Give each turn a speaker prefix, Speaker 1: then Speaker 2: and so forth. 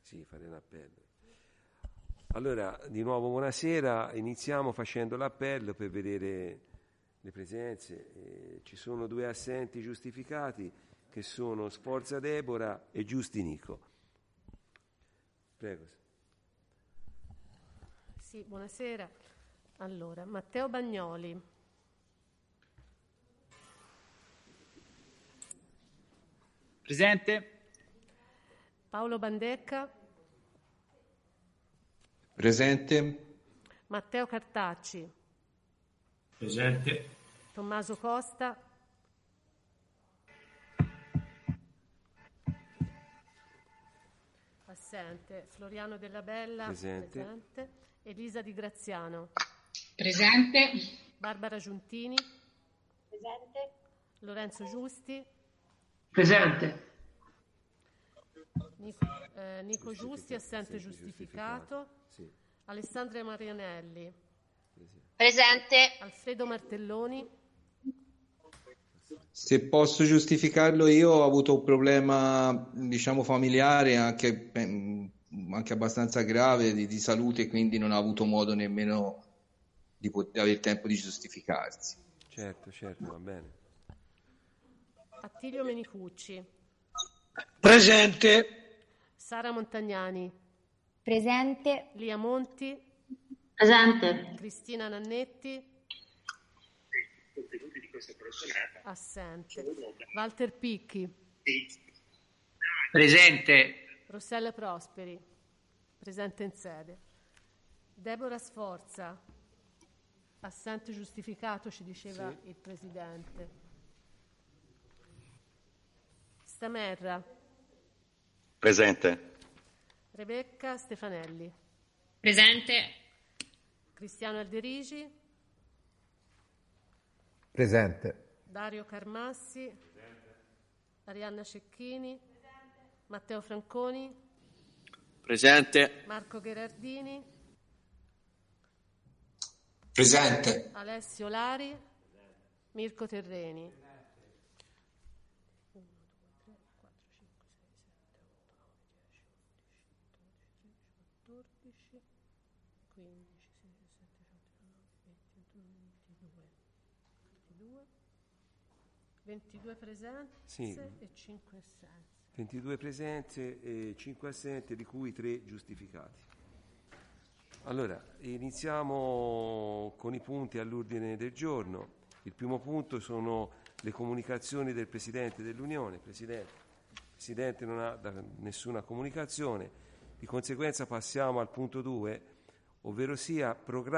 Speaker 1: Sì, fare un appello. Allora, di nuovo buonasera, iniziamo facendo l'appello per vedere le presenze. Ci sono 2 assenti giustificati che sono Sforza Deborah e Giusti Nico. Prego.
Speaker 2: Sì, buonasera. Allora, Matteo Bagnoli.
Speaker 3: Presente.
Speaker 2: Paolo Bandecca.
Speaker 4: Presente.
Speaker 2: Matteo Cartacci.
Speaker 5: Presente.
Speaker 2: Tommaso Costa. Assente. Floriano Della Bella.
Speaker 1: Presente.
Speaker 2: Elisa Di Graziano.
Speaker 6: Presente.
Speaker 2: Barbara Giuntini.
Speaker 6: Presente.
Speaker 2: Lorenzo Giusti.
Speaker 5: Presente.
Speaker 2: Nico Giusti, assente giustificato.
Speaker 1: Sì.
Speaker 2: Alessandra Marianelli.
Speaker 6: Presente.
Speaker 2: Alfredo Martelloni.
Speaker 4: Se posso giustificarlo, io ho avuto un problema, diciamo, familiare, anche abbastanza grave di salute, quindi non ho avuto modo nemmeno di avere tempo di giustificarsi.
Speaker 1: Certo, va bene.
Speaker 2: Attilio Menicucci.
Speaker 5: Presente.
Speaker 2: Sara Montagnani.
Speaker 7: Presente.
Speaker 2: Lia Monti.
Speaker 6: Presente.
Speaker 2: Cristina Nannetti. Assente. Walter Picchi.
Speaker 3: Presente.
Speaker 2: Rossella Prosperi. Presente in sede. Deborah Sforza. Assente giustificato, ci diceva il Presidente. Stamerra.
Speaker 8: Presente.
Speaker 2: Rebecca Stefanelli.
Speaker 6: Presente.
Speaker 2: Cristiano Alderigi.
Speaker 9: Presente.
Speaker 2: Dario Carmassi. Presente. Arianna Cecchini. Presente. Matteo Franconi.
Speaker 8: Presente.
Speaker 2: Marco Gherardini.
Speaker 4: Presente.
Speaker 2: Alessio Lari. Mirko Terreni. 1, 2, 3, 4, 5, 6, 7, 8, 9, 10, 11, 12, 13, 14, 15, 16, 17, 18, 19, 20, 22 presenze e 5 assenze.
Speaker 1: 22 presenze e 5 assenti, di cui 3 giustificati. Allora, iniziamo con i punti all'ordine del giorno. Il primo punto sono le comunicazioni del Presidente dell'Unione. Il Presidente non ha nessuna comunicazione, di conseguenza passiamo al punto 2, ovvero sia programma